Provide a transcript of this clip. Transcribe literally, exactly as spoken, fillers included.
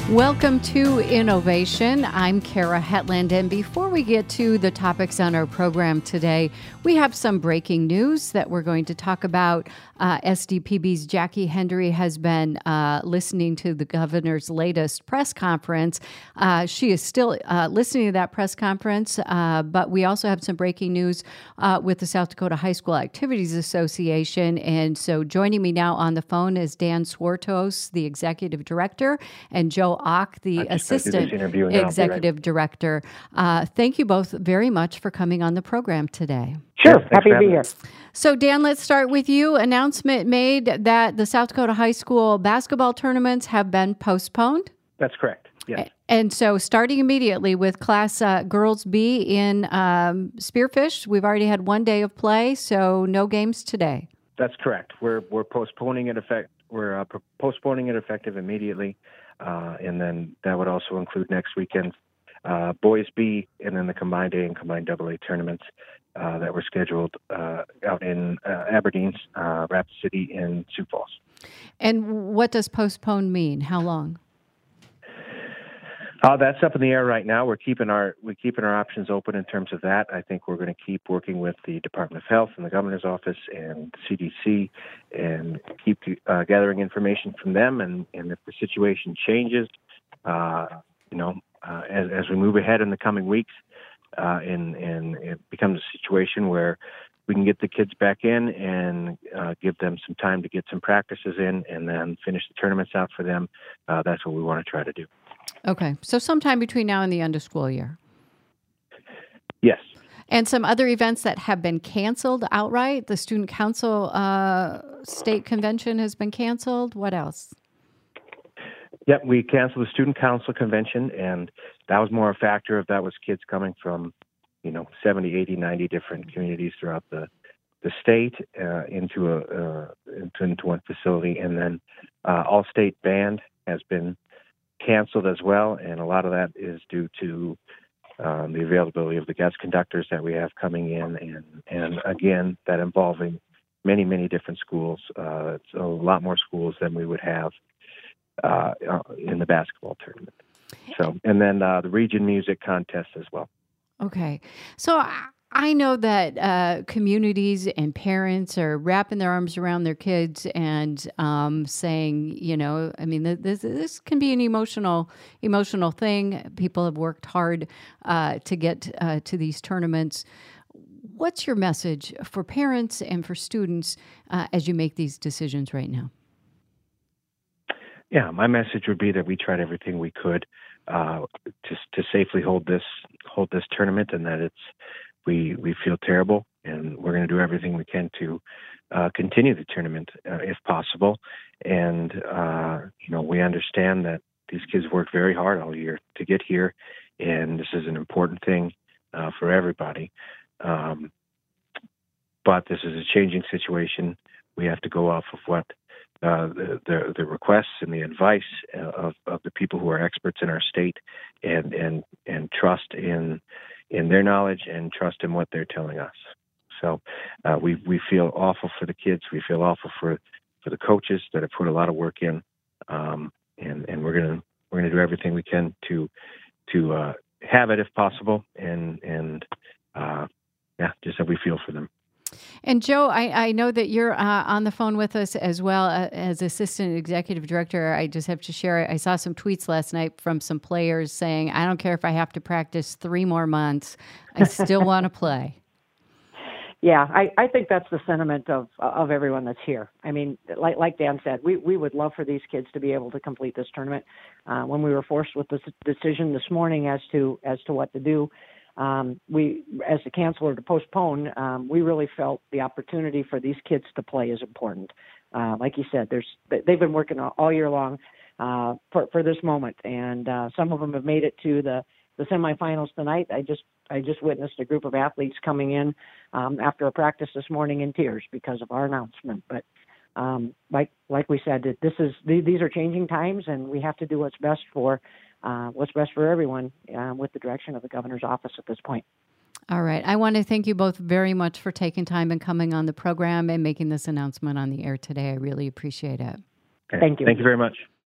Welcome to Innovation. I'm Kara Hetland, and before we get to the topics on our program today, we have some breaking news that we're going to talk about. Uh, S D P B's Jackie Hendry has been uh, listening to the governor's latest press conference. Uh, she is still uh, listening to that press conference, uh, but we also have some breaking news uh, with the South Dakota High School Activities Association. And so joining me now on the phone is Dan Swartos, the executive director, and Joe Ock, the assistant executive right. director. Uh, thank you both very much for coming on the program today. Sure. Yes, happy to be here. So, Dan, let's start with you. Announcement made that the South Dakota High School basketball tournaments have been postponed. That's correct. Yes. And so starting immediately with Class uh, Girls B in um, Spearfish, we've already had one day of play, so no games today. That's correct. We're we're postponing it effect. We're uh, postponing it effective immediately. Uh, and then that would also include next weekend uh, Boys B, and then the combined A and combined double A tournaments uh, that were scheduled uh, out in uh, Aberdeen, uh, Rapid City, and Sioux Falls. And what does postpone mean? How long? Uh, that's up in the air right now. We're keeping our we're keeping our options open in terms of that. I think we're going to keep working with the Department of Health and the Governor's Office and C D C, and keep uh, gathering information from them. And, and if the situation changes, uh, you know, uh, as as we move ahead in the coming weeks, uh, and and it becomes a situation where we can get the kids back in and uh, give them some time to get some practices in, and then finish the tournaments out for them. Uh, that's what we want to try to do. Okay, so sometime between now and the end of school year. Yes. And some other events that have been canceled outright. The Student Council uh, State Convention has been canceled. What else? Yep, we canceled the Student Council Convention, and that was more a factor of that was kids coming from, you know, seventy, eighty, ninety different communities throughout the the state uh, into a uh, into, into one facility, and then uh, all-state band has been canceled as well, and a lot of that is due to um, the availability of the guest conductors that we have coming in, and and again, that involving many, many different schools. Uh, it's a lot more schools than we would have uh, in the basketball tournament. So, and then uh, the region music contest as well. Okay. So I know that uh, communities and parents are wrapping their arms around their kids and um, saying, you know, I mean, this this can be an emotional emotional thing. People have worked hard uh, to get uh, to these tournaments. What's your message for parents and for students uh, as you make these decisions right now? Yeah, my message would be that we tried everything we could uh, to to safely hold this hold this tournament, and that it's we we feel terrible, and we're going to do everything we can to uh, continue the tournament uh, if possible. And uh, you know, we understand that these kids work very hard all year to get here, and this is an important thing uh, for everybody. Um, but this is a changing situation. We have to go off of what Uh, the, the the requests and the advice of, of the people who are experts in our state, and and and trust in in their knowledge and trust in what they're telling us. So uh, we we feel awful for the kids. We feel awful for, for the coaches that have put a lot of work in, um, and and we're gonna we're gonna do everything we can to to uh, have it if possible, and and uh, yeah, just that we feel for them. And Joe, I, I know that you're uh, on the phone with us as well uh, as Assistant Executive Director. I just have to share, I saw some tweets last night from some players saying, I don't care if I have to practice three more months. I still want to play. Yeah, I, I think that's the sentiment of of everyone that's here. I mean, like like Dan said, we, we would love for these kids to be able to complete this tournament. Uh, when we were forced with this decision this morning as to as to what to do, Um, we, as the counselor, to postpone, um, we really felt the opportunity for these kids to play is important. Uh, like you said, there's they've been working all year long uh, for for this moment, and uh, some of them have made it to the, the semifinals tonight. I just I just witnessed a group of athletes coming in um, after a practice this morning in tears because of our announcement. But um, like like we said, this is these are changing times, and we have to do what's best for. Uh, what's best for everyone uh, with the direction of the governor's office at this point. All right. I want to thank you both very much for taking time and coming on the program and making this announcement on the air today. I really appreciate it. Okay. Thank you. Thank you very much.